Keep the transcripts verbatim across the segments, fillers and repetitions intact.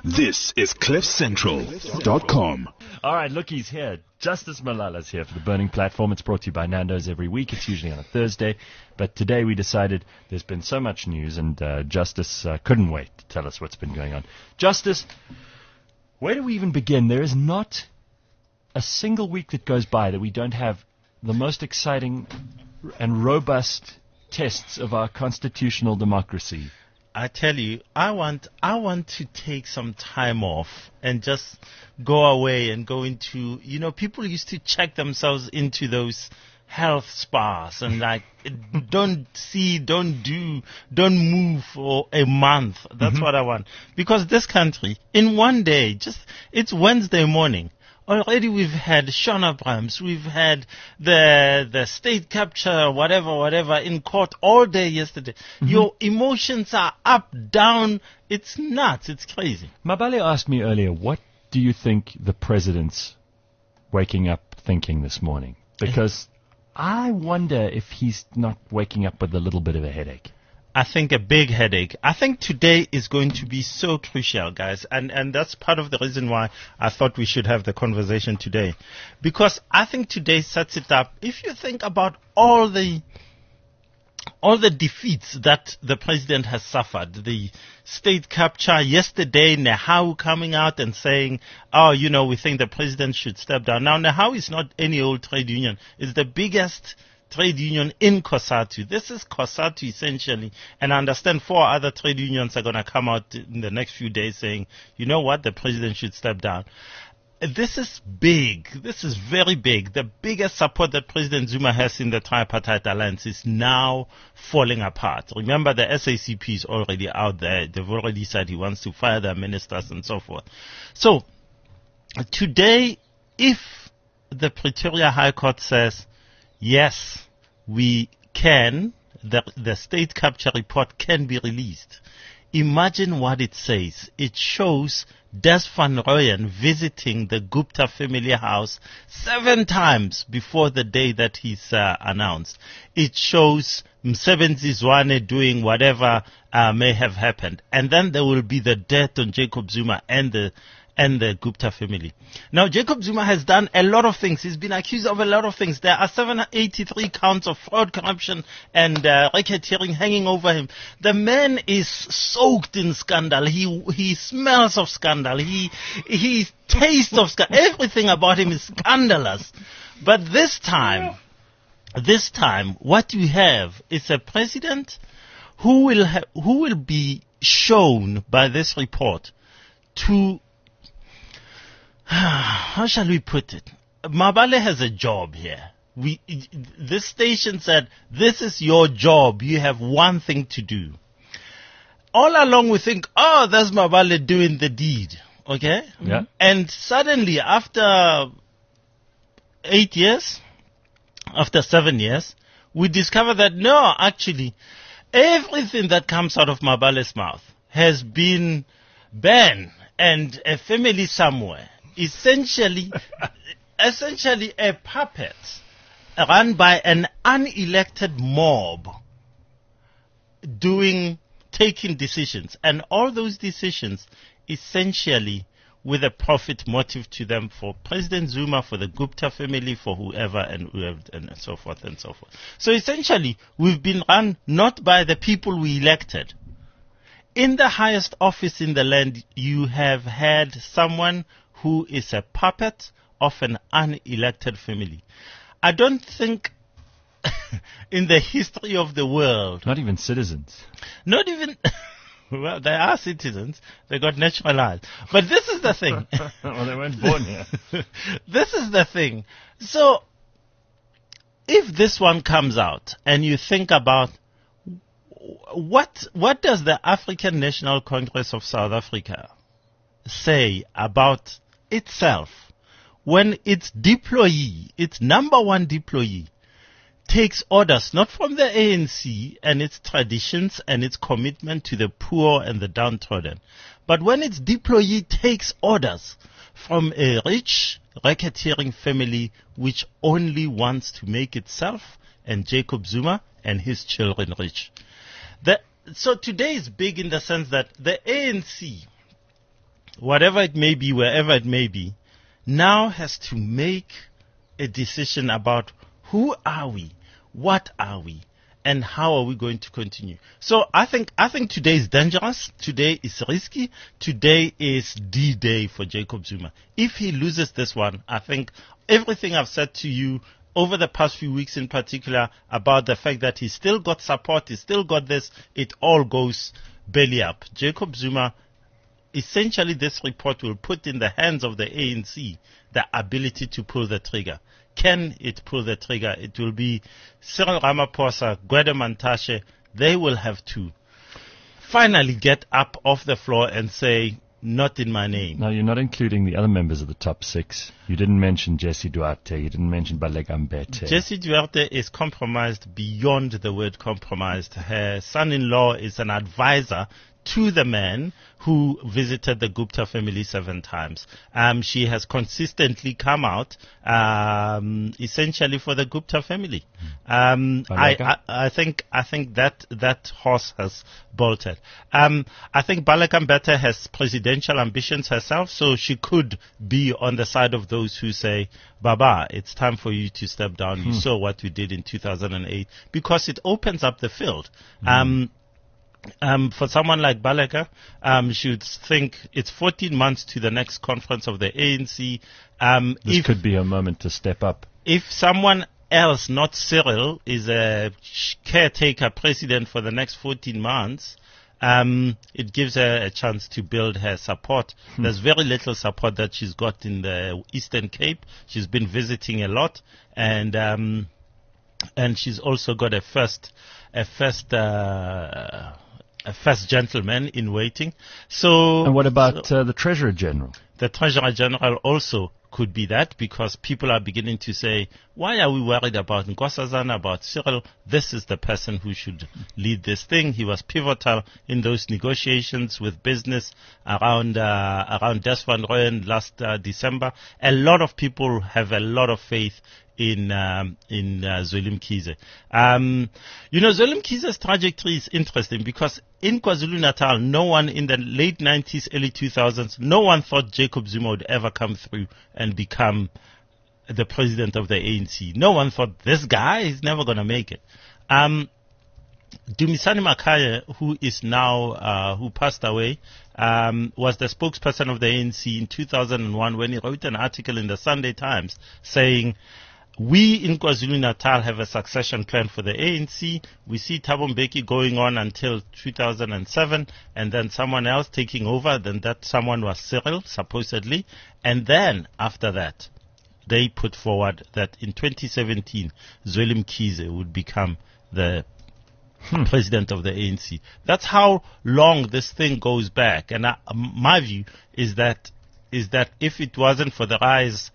This is cliff central dot com. All right, look, he's here. Justice Malala's here for the Burning Platform. It's brought to you by Nando's every week. It's usually on a Thursday. But today we decided there's been so much news, and uh, Justice uh, couldn't wait to tell us what's been going on. Justice, where do we even begin? There is not a single week that goes by that we don't have the most exciting and robust tests of our constitutional democracy. I tell you, I want I want to take some time off and just go away and go into, you know, people used to check themselves into those health spas and like don't see, don't do, don't move for a month. That's mm-hmm. what I want. Because this country, in one day, just it's Wednesday morning. Already we've had Sean Abrams, we've had the the state capture, whatever, whatever, in court all day yesterday. Mm-hmm. Your emotions are up, down. It's nuts. It's crazy. Mabale asked me earlier, what do you think the president's waking up thinking this morning? Because I wonder if he's not waking up with a little bit of a headache. I think a big headache. I think today is going to be so crucial, guys. And, and that's part of the reason why I thought we should have the conversation today. Because I think today sets it up. If you think about all the, all the defeats that the president has suffered, the state capture yesterday, Nehau coming out and saying, oh, you know, we think the president should step down. Now, Nehau is not any old trade union. It's the biggest trade union in COSATU. This is COSATU essentially, and I understand four other trade unions are going to come out in the next few days saying, you know what, the president should step down. This is big. This is very big. The biggest support that President Zuma has in the tripartite alliance is now falling apart. Remember, the S A C P is already out there. They've already said he wants to fire their ministers and so forth. So, today, if the Pretoria High Court says, yes, we can, the, the state capture report can be released. Imagine what it says. It shows Des van Rooyen visiting the Gupta family house seven times before the day that he's uh, announced. It shows Msebenzi Zwane doing whatever uh, may have happened. And then there will be the death on Jacob Zuma and the and the Gupta family. Now, Jacob Zuma has done a lot of things. He's been accused of a lot of things. There are seven hundred eighty-three counts of fraud, corruption, and uh, racketeering hanging over him. The man is soaked in scandal. He he smells of scandal. He he tastes of scandal. Everything about him is scandalous. But this time, this time, what you have is a president who will ha- who will be shown by this report to, how shall we put it? Mabale has a job here. We, this station said, this is your job. You have one thing to do. All along we think, oh, that's Mabale doing the deed. Okay? Yeah. And suddenly, after eight years, after seven years, we discover that no, actually, everything that comes out of Mabale's mouth has been banned and a family somewhere. Essentially, essentially a puppet run by an unelected mob doing, taking decisions. And all those decisions essentially with a profit motive to them for President Zuma, for the Gupta family, for whoever and whoever and so forth and so forth. So essentially, we've been run not by the people we elected. In the highest office in the land, you have had someone who is a puppet of an unelected family. I don't think in the history of the world... Not even citizens. Not even... Well, they are citizens. They got naturalized. But this is the thing. Well, they weren't born here. This is the thing. So, if this one comes out and you think about what what does the African National Congress of South Africa say about itself when its deployee, its number one deployee, takes orders not from the A N C and its traditions and its commitment to the poor and the downtrodden, but when its deployee takes orders from a rich racketeering family which only wants to make itself and Jacob Zuma and his children rich. The, so today is big in the sense that the A N C whatever it may be, wherever it may be, now has to make a decision about who are we, what are we, and how are we going to continue. So I think I think today is dangerous. Today is risky. Today is D-Day for Jacob Zuma. If he loses this one, I think everything I've said to you over the past few weeks in particular about the fact that he's still got support, he's still got this, it all goes belly up. Jacob Zuma, essentially this report will put in the hands of the A N C the ability to pull the trigger. Can it pull the trigger? It will be Cyril Ramaphosa, Gwede Mantashe. They will have to finally get up off the floor and say, not in my name. Now, you're not including the other members of the top six. You didn't mention Jesse Duarte. You didn't mention Baleka Mbete. Jesse Duarte is compromised beyond the word compromised. Her son-in-law is an advisor to the man who visited the Gupta family seven times. Um, she has consistently come out, um, essentially for the Gupta family. Um, I, I, I think, I think that, that horse has bolted. Um, I think Baleka Mbete has presidential ambitions herself, so she could be on the side of those who say, Baba, it's time for you to step down. Hmm. You saw what we did in two thousand eight, because it opens up the field. Hmm. Um, Um, for someone like Baleka, um, she would think it's fourteen months to the next conference of the A N C. Um, this if, could be a moment to step up. If someone else, not Cyril, is a caretaker president for the next fourteen months, um, it gives her a chance to build her support. Hmm. There's very little support that she's got in the Eastern Cape. She's been visiting a lot, and um, and she's also got a first, a first. Uh, A first gentleman in waiting. So, and what about so uh, the Treasurer General? The Treasurer General also could be that, because people are beginning to say, why are we worried about Nkosazana, about Cyril? This is the person who should lead this thing. He was pivotal in those negotiations with business around uh, around Des Van Rooyen last uh, December. A lot of people have a lot of faith in um, in uh, Zweli Mkhize. Um, you know, Zweli Mkhize's trajectory is interesting because in KwaZulu-Natal, no one in the late nineties, early two thousands, no one thought Jacob Zuma would ever come through and become the president of the A N C. No one thought, this guy is never going to make it. Um, Dumisani Makhaya, who is now, uh, who passed away, um, was the spokesperson of the A N C in two thousand one when he wrote an article in the Sunday Times saying, we in KwaZulu-Natal have a succession plan for the A N C. We see Thabo Mbeki going on until two thousand seven, and then someone else taking over. Then that someone was Cyril, supposedly. And then, after that, they put forward that in twenty seventeen, Zweli Mkhize would become the hmm. president of the A N C. That's how long this thing goes back. And I, my view is that is that if it wasn't for the rise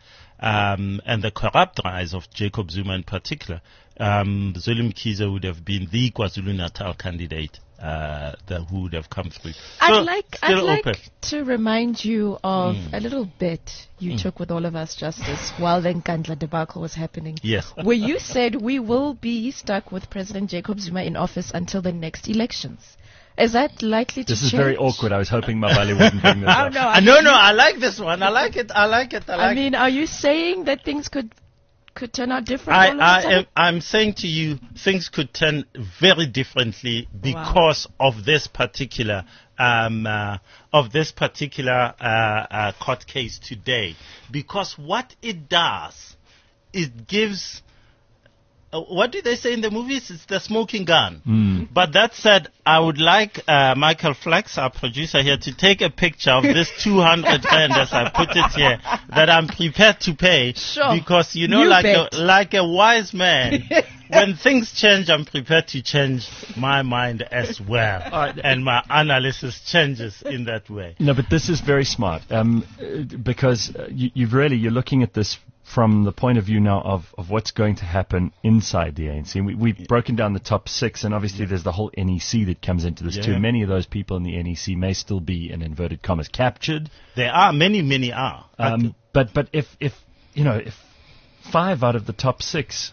Um, and the corrupt rise of Jacob Zuma in particular, um, Zweli Mkhize would have been the KwaZulu-Natal candidate uh, that who would have come through. I'd so like, I'd like to remind you of mm. a little bit you mm. took with all of us, Justice, while the Nkandla debacle was happening. Yes. Where you said we will be stuck with President Jacob Zuma in office until the next elections. Is that likely to this change? This is very awkward. I was hoping Mabali wouldn't bring this oh, up. No, I no, no, I like this one. I like it. I like it. I like I mean, it. are you saying that things could could turn out different? I, all I of a am, I'm saying to you, things could turn very differently because wow. of this particular um, uh, of this particular uh, uh, court case today. Because what it does, it gives. Uh, what do they say in the movies? It's the smoking gun. Mm. But that said, I would like uh, Michael Flex, our producer here, to take a picture of this two hundred rand, as I put it here, that I'm prepared to pay. Sure. Because, you know, you like bet. a, like a wise man, when things change, I'm prepared to change my mind as well. Right. And my analysis changes in that way. No, but this is very smart um, because you, you've really, you're looking at this from the point of view now of, of what's going to happen inside the A N C. We, we've yeah. broken down the top six, and obviously yeah. there's the whole N E C that comes into this yeah. too. Many of those people in the N E C may still be, in inverted commas, captured. There are. Many, many are. Um, but but if, if, you know, if five out of the top six,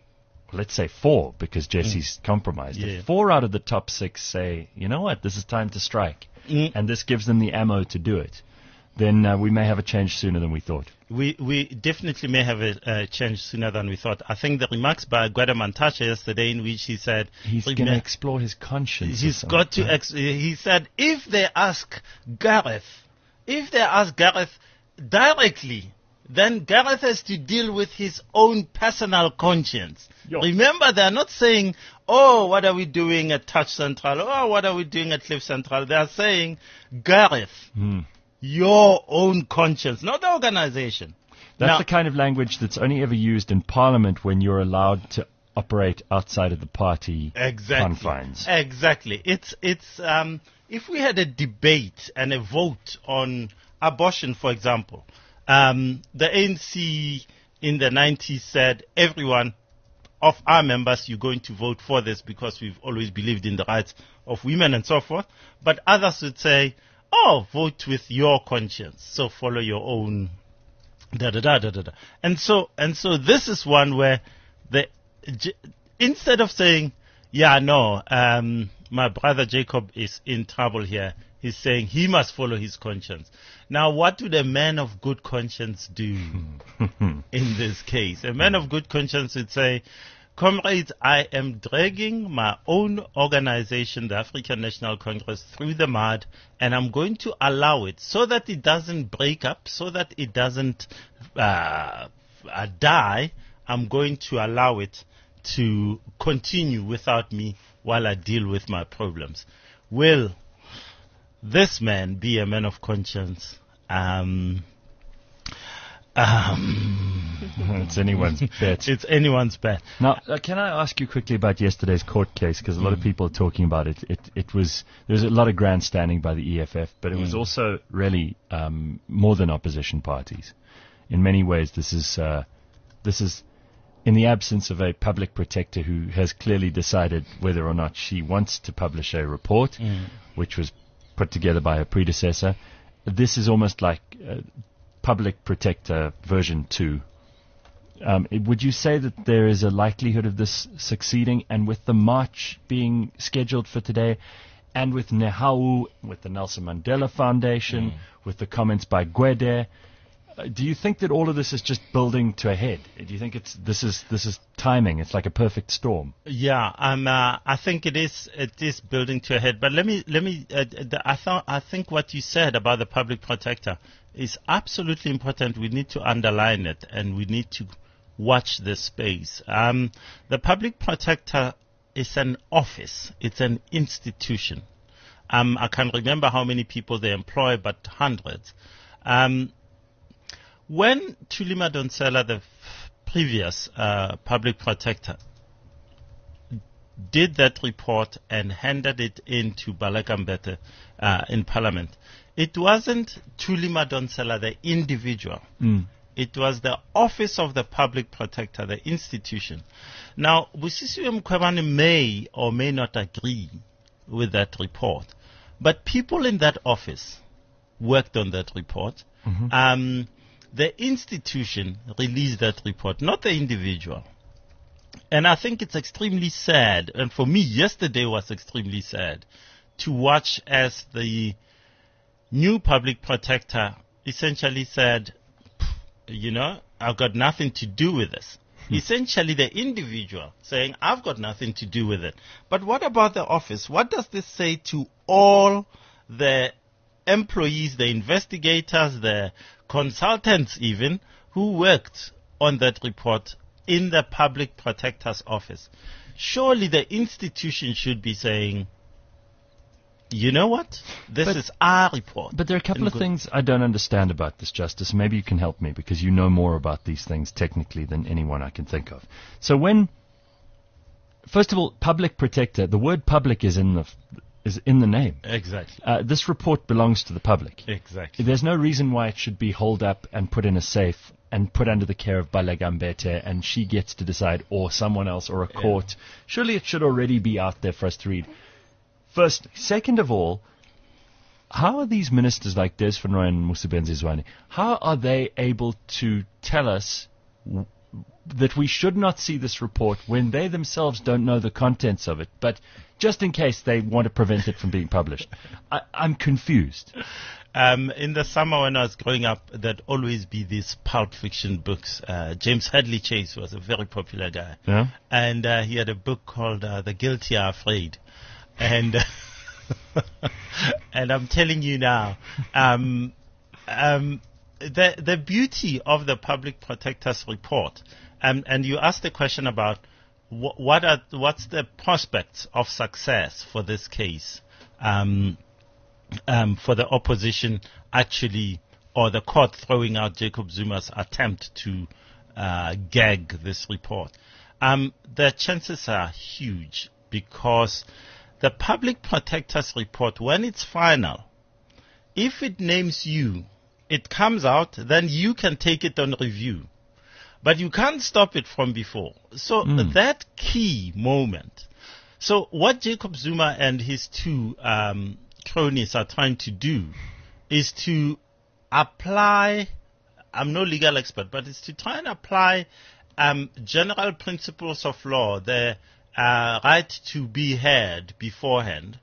let's say four, because Jesse's mm. compromised, yeah. if four out of the top six say, you know what, this is time to strike, mm. and this gives them the ammo to do it, then uh, we may have a change sooner than we thought. We we definitely may have a uh, change sooner than we thought. I think the remarks by Gwede Mantashe yesterday, in which he said he's going to explore his conscience. He's got to. Ex- he said if they ask Gareth, if they ask Gareth directly, then Gareth has to deal with his own personal conscience. Yo. Remember, they are not saying, "Oh, what are we doing at Touch Central? Oh, what are we doing at Cliff Central?" They are saying, "Gareth." Hmm. Your own conscience, not the organization. That's now, the kind of language that's only ever used in Parliament when you're allowed to operate outside of the party exactly, confines. Exactly. It's it's um, if we had a debate and a vote on abortion, for example, um, the A N C in the nineties said everyone of our members, you're going to vote for this because we've always believed in the rights of women and so forth. But others would say, oh, vote with your conscience. So follow your own da da da da da. And so and so this is one where the j- instead of saying, yeah, no, um, my brother Jacob is in trouble here, he's saying he must follow his conscience. Now, what would a man of good conscience do in this case? A man of good conscience would say, comrades, I am dragging my own organization, the African National Congress, through the mud, and I'm going to allow it so that it doesn't break up, so that it doesn't uh, uh, die. I'm going to allow it to continue without me while I deal with my problems. Will this man be a man of conscience? Um... Um, it's anyone's bet. It's anyone's bet. Now, uh, can I ask you quickly about yesterday's court case? Because a lot mm. of people are talking about it. It, it was there was a lot of grandstanding by the E F F, but it mm. was also really um, more than opposition parties. In many ways, this is uh, this is in the absence of a public protector who has clearly decided whether or not she wants to publish a report, mm. which was put together by her predecessor. This is almost like Uh, Public Protector version two. Um, it, would you say that there is a likelihood of this succeeding? And with the march being scheduled for today, and with Nehau, with the Nelson Mandela Foundation, mm. with the comments by Gwede, uh, do you think that all of this is just building to a head? Do you think it's this is this is timing? It's like a perfect storm. Yeah, um, uh, I think it is. It is building to a head. But let me let me. Uh, the, I thought I think what you said about the Public Protector is absolutely important. We need to underline it, and we need to watch this space. Um, the Public Protector is an office. It's an institution. Um, I can't remember how many people they employ, but hundreds. Um, when Thuli Madonsela, the f- previous uh, Public Protector, did that report and handed it in to Baleka Mbete uh, in Parliament, it wasn't Thuli Madonsela, the individual. Mm. It was the Office of the Public Protector, the institution. Now, Busisiwe Mkhwebane may or may not agree with that report, but people in that office worked on that report. Mm-hmm. Um, the institution released that report, not the individual. And I think it's extremely sad, and for me, yesterday was extremely sad, to watch as the new Public Protector essentially said, you know, I've got nothing to do with this. Hmm. Essentially, the individual saying, I've got nothing to do with it. But what about the office? What does this say to all the employees, the investigators, the consultants even, who worked on that report in the Public Protector's office? Surely the institution should be saying, you know what? This but, is our report. But there are a couple of things I don't understand about this, Justice. Maybe you can help me because you know more about these things technically than anyone I can think of. So when, first of all, Public Protector, the word public is in the is in the name. Exactly. Uh, this report belongs to the public. Exactly. There's no reason why it should be holed up and put in a safe and put under the care of Baleka Mbete and she gets to decide, or someone else, or a court. Yeah. Surely it should already be out there for us to read. First, second of all, how are these ministers like Des Van Rooyen and Mosebenzi Zwane, how are they able to tell us w- that we should not see this report when they themselves don't know the contents of it, but just in case they want to prevent it from being published? I, I'm confused. Um, in the summer when I was growing up, there'd always be these pulp fiction books. Uh, James Hadley Chase was a very popular guy. Yeah. And uh, he had a book called uh, The Guilty Are Afraid. And and I'm telling you now, um, um, the the beauty of the Public Protector's report, um, and you asked the question about wh- what are what's the prospects of success for this case. Um, Um, for the opposition actually, or the court throwing out Jacob Zuma's attempt to uh, gag this report. Um, the chances are huge because the Public Protector's report, when it's final, if it names you, it comes out, then you can take it on review. But you can't stop it from before. So Mm. that key moment. So what Jacob Zuma and his two um, cronies are trying to do is to apply, I'm no legal expert, but it's to try and apply um, general principles of law, the uh, right to be heard beforehand,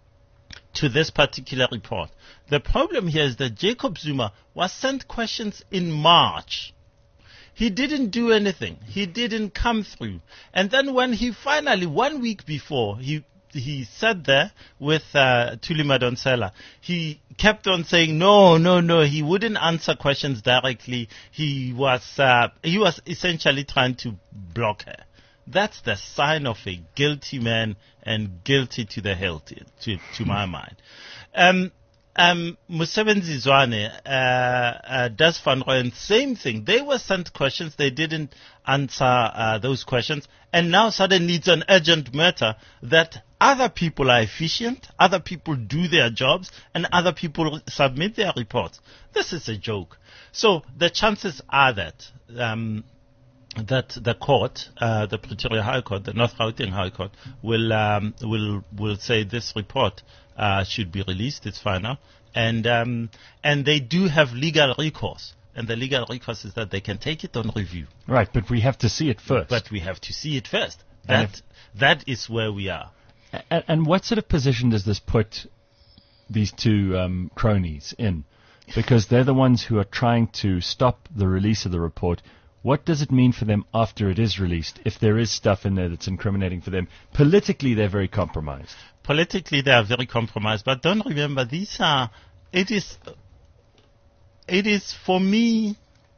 to this particular report. The problem here is that Jacob Zuma was sent questions in March. He didn't do anything. He didn't come through. And then when he finally, one week before, he he sat there with uh, Thuli Madonsela, he kept on saying, no, no, no, he wouldn't answer questions directly. He was uh, he was essentially trying to block her. That's the sign of a guilty man, and guilty to the hilt, to, to my mind. Um, um, Musebenzi Zwane, uh, uh, Das van Rooyen, same thing. They were sent questions. They didn't answer uh, those questions. And now suddenly it's an urgent matter that other people are efficient, other people do their jobs, and other people submit their reports. This is a joke. So the chances are that um, that the court, uh, the Pretoria High Court, the North Gauteng High Court, will um, will will say this report uh, should be released. It's final, and um, and they do have legal recourse, and the legal recourse is that they can take it on review. Right, but we have to see it first. But we have to see it first. And That that is where we are. And, and what sort of position does this put these two um, cronies in? Because they're the ones who are trying to stop the release of the report. What does it mean for them after it is released, if there is stuff in there that's incriminating for them? Politically, they're very compromised. Politically, they are very compromised. But don't remember, these are, it is, it is for me,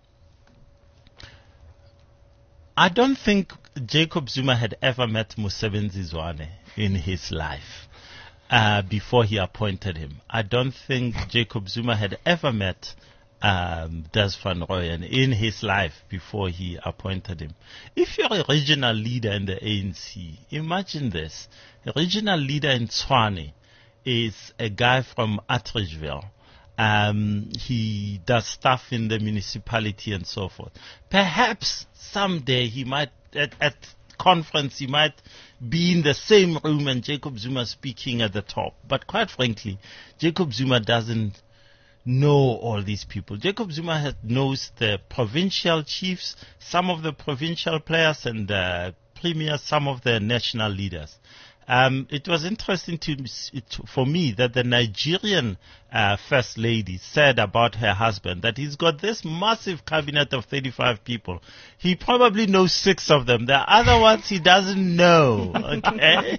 I don't think Jacob Zuma had ever met Musebenzi Zwane in his life uh, before he appointed him. I don't think Jacob Zuma had ever met um, Das van Rooyen in his life before he appointed him. If you're a regional leader in the A N C, imagine this. A regional leader in Tshwane is a guy from Atteridgeville. Um, he does stuff in the municipality and so forth. Perhaps someday he might, at, at conference, he might be in the same room and Jacob Zuma speaking at the top. But quite frankly, Jacob Zuma doesn't know all these people. Jacob Zuma has, knows the provincial chiefs, some of the provincial players and uh, premiers, some of the national leaders. Um, it was interesting to it, for me that the Nigerian uh, First Lady said about her husband that he's got this massive cabinet of thirty-five people. He probably knows six of them. The other ones he doesn't know. Okay.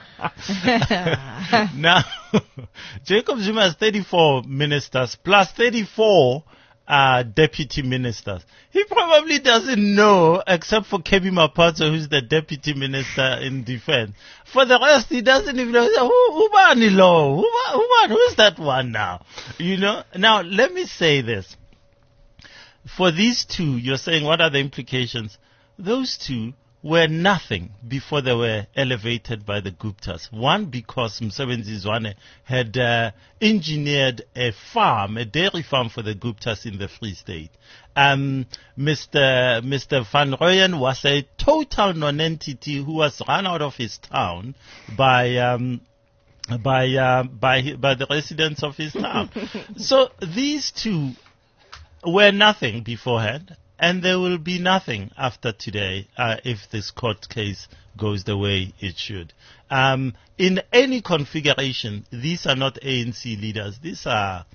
Now, Jacob Zuma has thirty-four ministers plus thirty-four Uh, deputy ministers. He probably doesn't know, except for Kemi Mapatso, who's the deputy minister in defense. For the rest, he doesn't even know. Who, Ubani Lo? Who, who's that one now? You know? Now, let me say this. For these two, you're saying, what are the implications? Those two were nothing before they were elevated by the Guptas. One, because Musebenzi Zwane had uh, engineered a farm, a dairy farm for the Guptas in the Free State. Um, Mister Mister Van Rooyen was a total non-entity who was run out of his town by um, by uh, by by the residents of his town. So these two were nothing beforehand. And there will be nothing after today uh, if this court case goes the way it should. Um, in any configuration, these are not A N C leaders. These are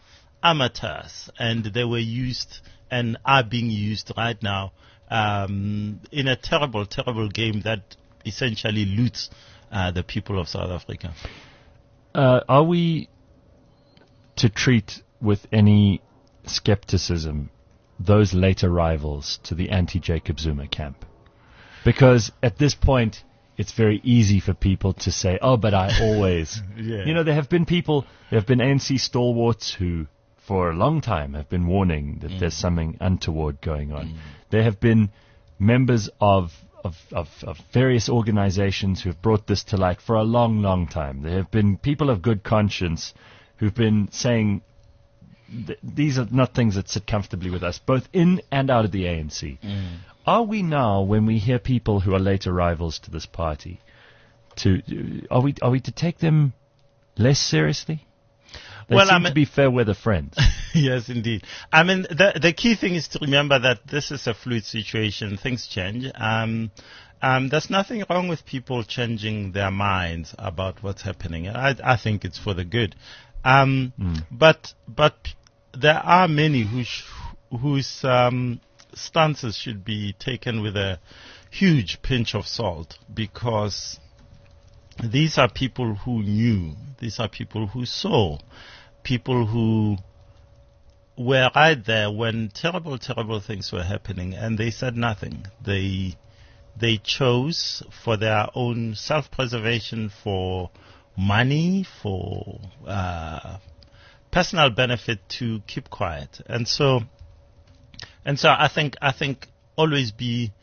amateurs, and they were used and are being used right now um, in a terrible, terrible game that essentially loots uh, the people of South Africa. Uh, are we to treat with any skepticism those late arrivals to the anti-Jacob Zuma camp? Because at this point, it's very easy for people to say, oh, but I always... Yeah. You know, there have been people, there have been A N C stalwarts who, for a long time, have been warning that mm. there's something untoward going on. Mm. There have been members of, of, of, of various organizations who have brought this to light for a long, long time. There have been people of good conscience who've been saying, th- these are not things that sit comfortably with us, both in and out of the A N C. Mm. Are we now, when we hear people who are late arrivals to this party, to are we are we to take them less seriously? They well, seem I mean, to be fair weather friends. Yes, indeed. I mean, the the key thing is to remember that this is a fluid situation. Things change. Um, um, there's nothing wrong with people changing their minds about what's happening. I I think it's for the good. Um, mm. But but there are many who sh- whose um, stances should be taken with a huge pinch of salt, because these are people who knew, these are people who saw, people who were right there when terrible, terrible things were happening, and they said nothing. They they chose for their own self-preservation, for money, for uh, personal benefit, to keep quiet. And so And so I think I think always be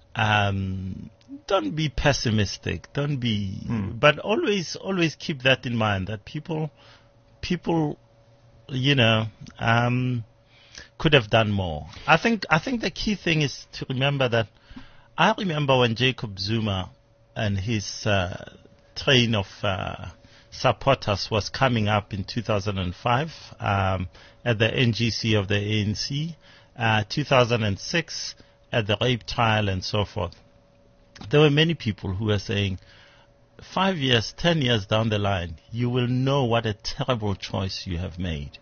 um, don't be pessimistic, don't be, mm. but always always keep that in mind, that people people you know um, could have done more. I think I think the key thing is to remember that I remember when Jacob Zuma and his uh, train of uh, supporters was coming up in two thousand five um, at the N G C of the A N C. Uh, two thousand six, at the rape trial and so forth. There were many people who were saying, five years, ten years down the line, you will know what a terrible choice you have made.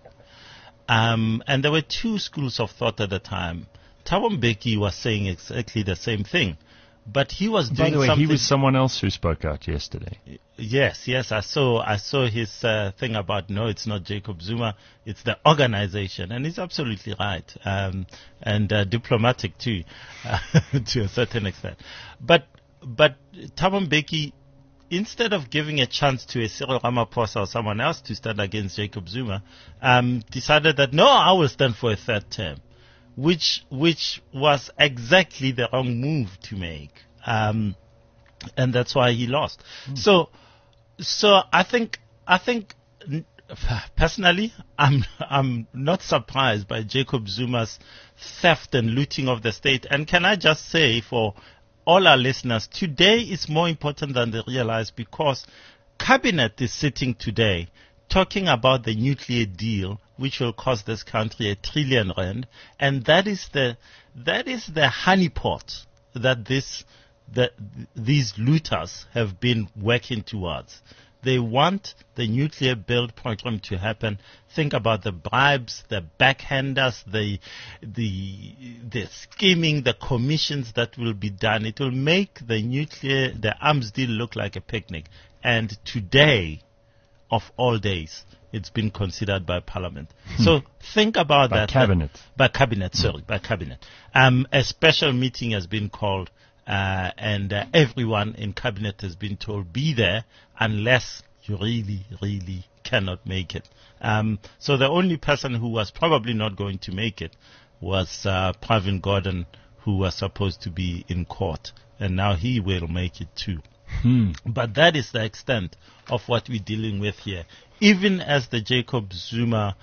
Um, and there were two schools of thought at the time. Thabo Mbeki was saying exactly the same thing, but he was doing By the way, something. he was someone else who spoke out yesterday. Yes, yes, I saw I saw his uh, thing about, no, it's not Jacob Zuma, it's the organization, and he's absolutely right, um, and uh, diplomatic too, uh, to a certain extent. But but Thabo Mbeki, instead of giving a chance to a Cyril Ramaphosa or someone else to stand against Jacob Zuma, um, decided that, no, I will stand for a third term, which which was exactly the wrong move to make. Um, and that's why he lost. Mm. So, so I think, I think, personally, I'm, I'm not surprised by Jacob Zuma's theft and looting of the state. And can I just say, for all our listeners, today is more important than they realize, because Cabinet is sitting today talking about the nuclear deal, which will cost this country a trillion rand, and that is the, that is the honeypot that this, that these looters have been working towards. They want the nuclear build program to happen. Think about the bribes, the backhanders, the the the scheming, the commissions that will be done. It will make the nuclear, the arms deal look like a picnic. And today, of all days, it's been considered by Parliament. Hmm. So think about by that. Cabinet. That, by Cabinet, sorry, by Cabinet. Um, a special meeting has been called. Uh, and uh, everyone in Cabinet has been told, be there unless you really, really cannot make it. Um, so the only person who was probably not going to make it was uh, Pravin Gordhan, who was supposed to be in court. And now he will make it too. Hmm. But that is the extent of what we're dealing with here. Even as the Jacob Zuma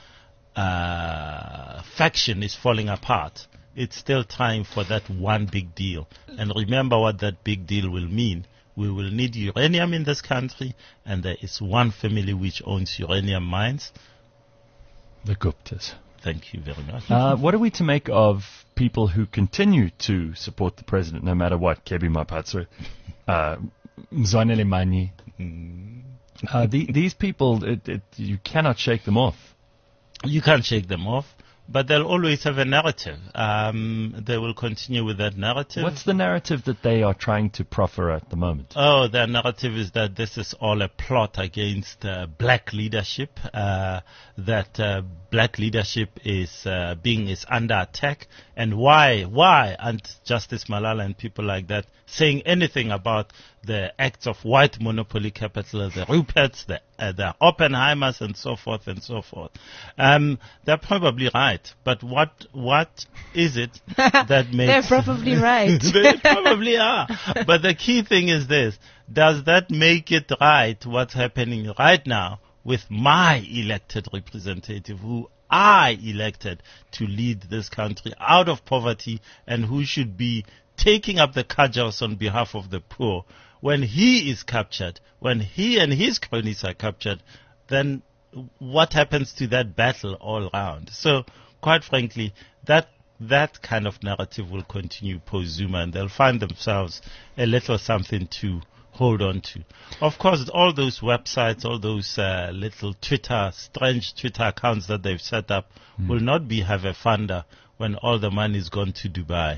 uh, faction is falling apart, it's still time for that one big deal. And remember what that big deal will mean. We will need uranium in this country, and there is one family which owns uranium mines. The Guptas. Thank you very much. Uh, what are we to make of people who continue to support the president no matter what? Kebby Mapatso, uh, Mzwanele Manyi. Uh, the, these people, it, it, you cannot shake them off. You can't shake them off. But they'll always have a narrative. Um, they will continue with that narrative. What's the narrative that they are trying to proffer at the moment? Oh, their narrative is that this is all a plot against uh, black leadership, uh, that uh, black leadership is uh, being is under attack, and why, why aren't Justice Malala and people like that saying anything about the acts of white monopoly capital, the Ruperts, the, uh, the Oppenheimers, and so forth and so forth? Um, they're probably right, but what what is it that makes... They're probably right. They probably are. But the key thing is this. Does that make it right, what's happening right now with my elected representative, who I elected to lead this country out of poverty and who should be taking up the cudgels on behalf of the poor? When he is captured, when he and his cronies are captured, then what happens to that battle all around? So, quite frankly, that that kind of narrative will continue post-Zuma, and they'll find themselves a little something to hold on to. Of course, all those websites, all those uh, little Twitter, strange Twitter accounts that they've set up mm. will not be have a funder when all the money is gone to Dubai.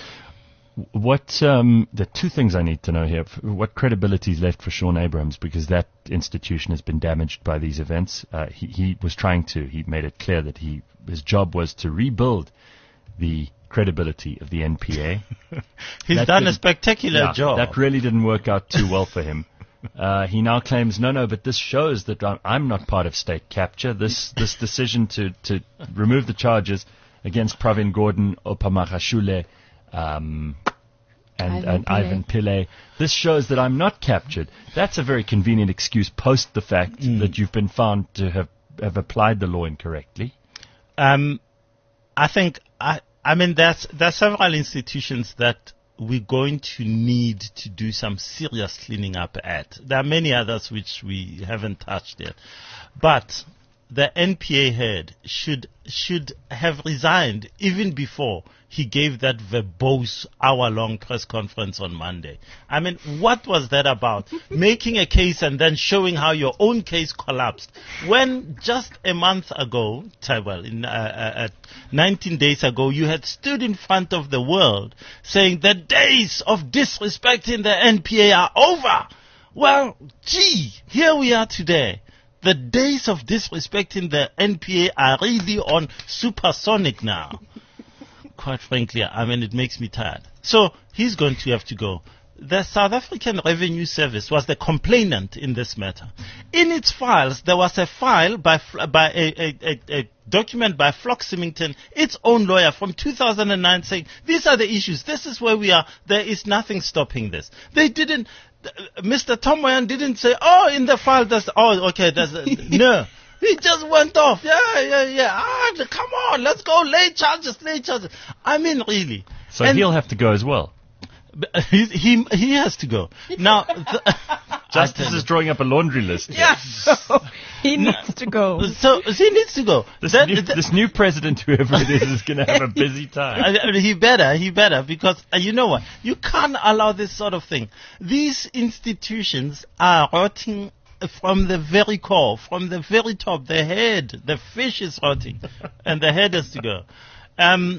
What um, the two things I need to know here: what credibility is left for Sean Abrahams, because that institution has been damaged by these events. Uh, he, he was trying to. He made it clear that he his job was to rebuild the credibility of the N P A. He's that done a spectacular yeah, job. That really didn't work out too well for him. Uh, he now claims, no, no, but this shows that I'm, I'm not part of state capture. This this decision to to remove the charges against Pravin Gordhan, Opamagashule, um, and, Ivan and Pillay. Ivan Pillay. This shows that I'm not captured. That's a very convenient excuse post the fact Mm. that you've been found to have, have applied the law incorrectly. Um, I think, I, I mean, there's, there are several institutions that we're going to need to do some serious cleaning up at. There are many others which we haven't touched yet. But the N P A head should should have resigned even before he gave that verbose hour-long press conference on Monday. I mean, what was that about? Making a case and then showing how your own case collapsed. When just a month ago, well, in, uh, uh, nineteen days ago, you had stood in front of the world saying the days of disrespecting the N P A are over. Well, gee, here we are today. The days of disrespecting the N P A are really on supersonic now. Quite frankly, I mean, it makes me tired. So he's going to have to go. The South African Revenue Service was the complainant in this matter. In its files, there was a file by by a, a, a, a document by Flock Symington, its own lawyer, from two thousand nine, saying these are the issues. This is where we are. There is nothing stopping this. They didn't. Mister Tom Moyan didn't say, oh, in the file, there's, oh, okay, there's, a, no. He just went off. Yeah, yeah, yeah. Ah, come on, let's go. Lay charges, lay charges. I mean, really. So And he'll have to go as well. he, he, he has to go. Now, the, Justice is drawing up a laundry list. Yeah, so he needs to go. so he needs to go. This, That- new, that- this new president, whoever it is, is going to have a busy time. I- I- he better, he better, because uh, you know what? You can't allow this sort of thing. These institutions are rotting from the very core, from the very top. The head, the fish is rotting, and the head has to go. Um,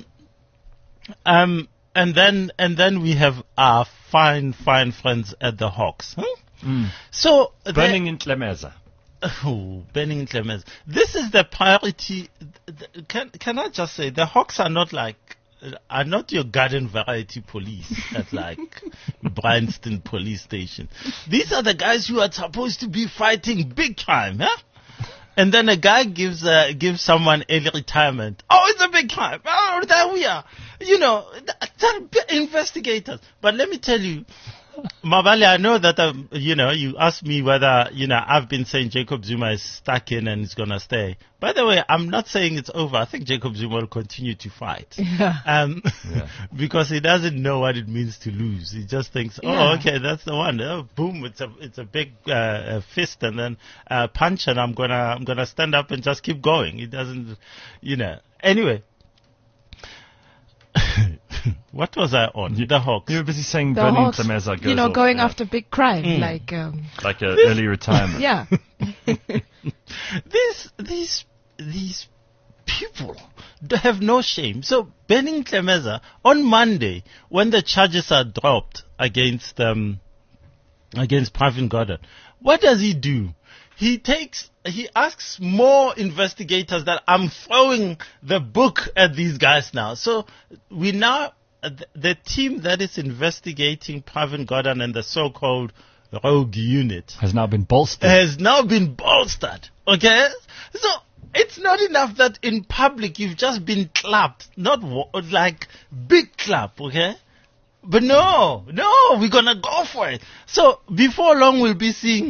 um, and then, and then we have our fine, fine friends at the Hawks. Huh? Mm. So they- Burning in Tlemeza. Oh, Benning Clemens. This is the priority. Can can I just say the Hawks are not like are not your garden variety police at like Bryanston police station. These are the guys who are supposed to be fighting big crime, huh? And then a guy gives uh, gives someone early retirement. Oh, it's a big crime. Oh, there we are. You know, they're investigators. But let me tell you, Mabali, I know that, um, you know, you asked me whether, you know, I've been saying Jacob Zuma is stuck in and is going to stay. By the way, I'm not saying it's over. I think Jacob Zuma will continue to fight. Yeah. Um, Yeah. because he doesn't know what it means to lose. He just thinks, oh, Yeah. okay, that's the one. Oh, boom, it's a, it's a big, uh, uh, fist and then, uh, punch and I'm gonna, I'm gonna stand up and just keep going. He doesn't, you know. Anyway. What was I on? The Hawks. You were busy saying The Burning Hawks, Tlemeza goes you know, off, going yeah. after big crime, Mm. like, um, Like an early retirement. yeah. These, these, these people d- have no shame. So Benning Klemeza, on Monday, when the charges are dropped against um, against Pravin Gordhan, what does he do? He takes, he asks more investigators that I'm throwing the book at these guys now. So we now, the, the team that is investigating Pravin Gordhan and the so-called rogue unit Has now been bolstered. has now been bolstered. Okay? So it's not enough that in public you've just been clapped, not wa- like big clap, okay? But no, no, we're gonna go for it. So before long, we'll be seeing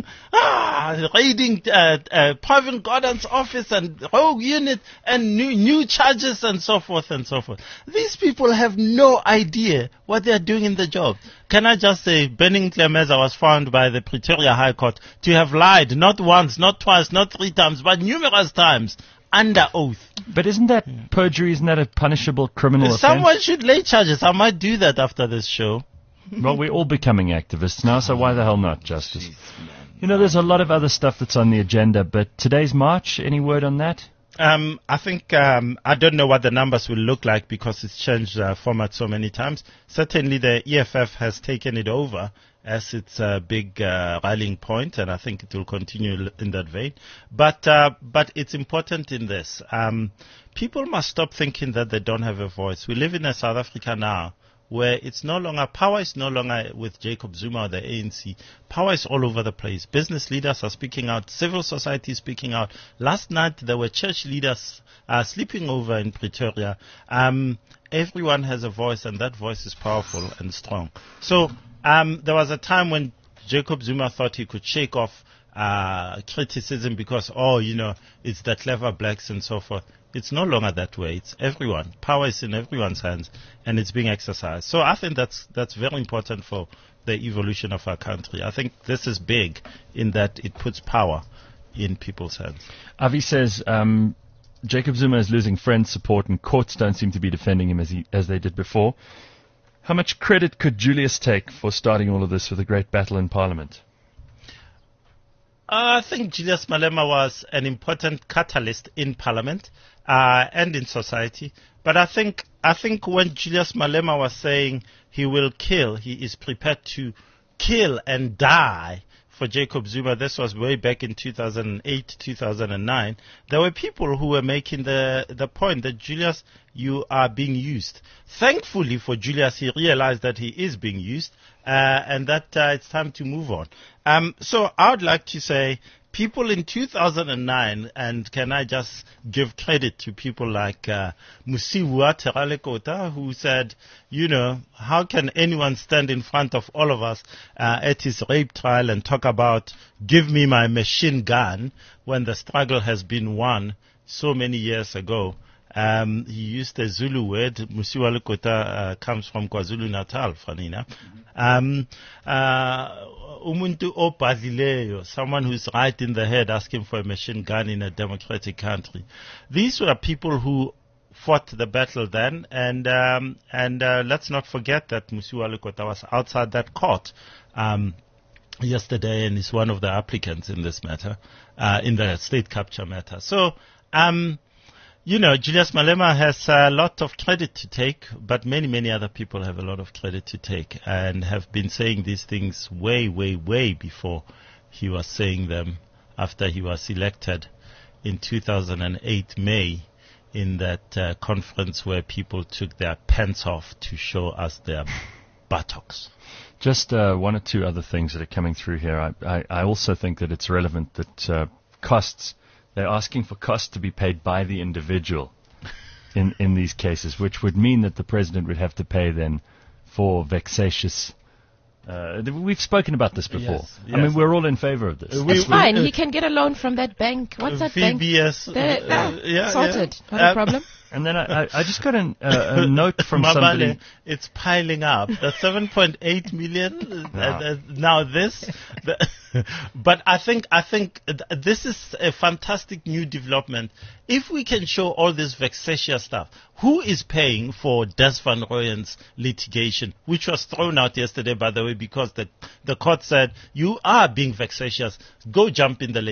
ah raiding uh, uh, Pravin Gordhan's office and rogue unit and new new charges and so forth and so forth. These people have no idea what they are doing in the job. Can I just say, Benning Klemeza was found by the Pretoria High Court to have lied not once, not twice, not three times, but numerous times under oath. But isn't that perjury? Isn't that a punishable criminal offense? Someone should lay charges. I might do that after this show. Well, we're all becoming activists now, so why the hell not, Justice? You know, there's a lot of other stuff that's on the agenda, but today's march, any word on that? Um, I think, um, I don't know what the numbers will look like because it's changed uh, format so many times. Certainly the E F F has taken it over as its uh, big uh, rallying point, and I think it will continue in that vein. But uh, but it's important in this. Um, people must stop thinking that they don't have a voice. We live in a South Africa now where it's no longer, power is no longer with Jacob Zuma or the A N C. Power is all over the place. Business leaders are speaking out. Civil society is speaking out. Last night there were church leaders uh, sleeping over in Pretoria. Um, everyone has a voice, and that voice is powerful and strong. So um, there was a time when Jacob Zuma thought he could shake off uh, criticism because, oh, you know, it's the clever blacks and so forth. It's no longer that way. It's everyone. Power is in everyone's hands, and it's being exercised. So I think that's that's very important for the evolution of our country. I think this is big in that it puts power in people's hands. Avi says um, Jacob Zuma is losing friends, support, and courts don't seem to be defending him as he, as they did before. How much credit could Julius take for starting all of this with a great battle in Parliament? I think Julius Malema was an important catalyst in Parliament uh, and in society. But I think I think when Julius Malema was saying he will kill, he is prepared to kill and die for Jacob Zuma. This was way back in two thousand eight, two thousand nine. There were people who were making the the point that Julius, you are being used. Thankfully for Julius, he realized that he is being used uh, and that uh, it's time to move on. Um, so I would like to say people in two thousand nine, and can I just give credit to people like uh, Musiwa Teralekota, who said, you know, how can anyone stand in front of all of us uh, at his rape trial and talk about give me my machine gun when the struggle has been won so many years ago. Um, he used a Zulu word. Musiwa Lekota uh, comes from KwaZulu Natal, Fanina. Um, uh, Umuntu opadileyo, someone who's right in the head asking for a machine gun in a democratic country. These were people who fought the battle then, and um, and uh, let's not forget that Musiwa Lekota was outside that court um, yesterday and is one of the applicants in this matter, uh, in the state capture matter. So, um, you know, Julius Malema has a lot of credit to take, but many, many other people have a lot of credit to take and have been saying these things way, way, way before he was saying them after he was elected in two thousand eight May in that uh, conference where people took their pants off to show us their buttocks. Just uh, one or two other things that are coming through here. I, I, I also think that it's relevant that uh, costs... They're asking for costs to be paid by the individual in, in these cases, which would mean that the president would have to pay then for vexatious... Uh, we've spoken about this before. Yes, I yes. mean, we're all in favor of this. Uh, we- It's fine. He can get a loan from that bank. What's that bank? V B S. The- uh, ah, yeah, sorted. yeah. Not a Uh, problem. And then I, I, I just got an, uh, a note from Mamale, somebody... it's piling up. The seven point eight million. uh, uh, now this, the but I think I think th- this is a fantastic new development. If we can show all this vexatious stuff, who is paying for Des Van Rooyen's litigation, which was thrown out yesterday, by the way, because the the court said you are being vexatious. Go jump in the lake.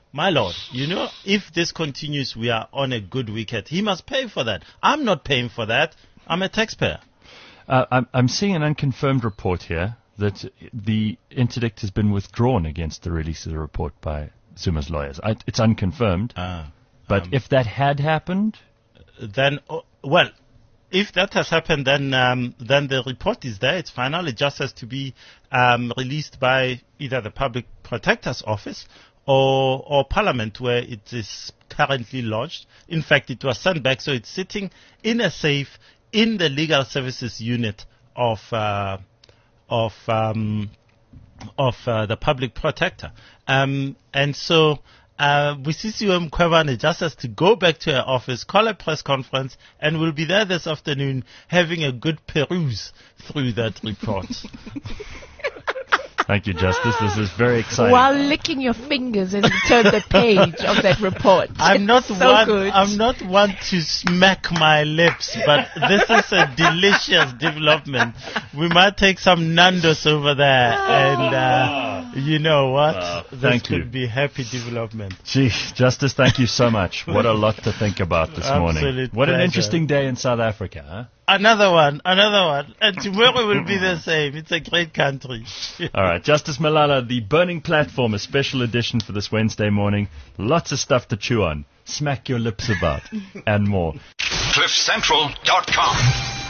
my lord, you know, if this continues, we are on a good wicket. He must pay for that. I'm not paying for that. I'm a taxpayer. Uh, I'm, I'm seeing an unconfirmed report here that the interdict has been withdrawn against the release of the report by Zuma's lawyers. I, it's unconfirmed. Ah, but um, if that had happened, then, oh, well, if that has happened, then um, then the report is there. It's final. It just has to be um, released by either the Public Protector's Office or or Parliament, where it is currently lodged. In fact, it was sent back, so it's sitting in a safe in the Legal Services Unit of uh, of um, of uh, the Public Protector. Um, and so uh, Busisiwe Mkhwebane just has to go back to her office, call a press conference, and we'll be there this afternoon having a good peruse through that report. Thank you, Justice. This is very exciting. While licking your fingers as you turn the page of that report. I'm not It's so one. good. I'm not one to smack my lips, but this is a delicious development. We might take some Nando's over there, and uh, you know what? Uh, this thank could you. be happy development. Gee, Justice, thank you so much. What a lot to think about this morning. Absolute What an pleasure. interesting day in South Africa, huh? Another one, another one, and tomorrow will be the same. It's a great country. All right, Justice Malala, the Burning Platform, a special edition for this Wednesday morning. Lots of stuff to chew on, smack your lips about, and more. cliff central dot com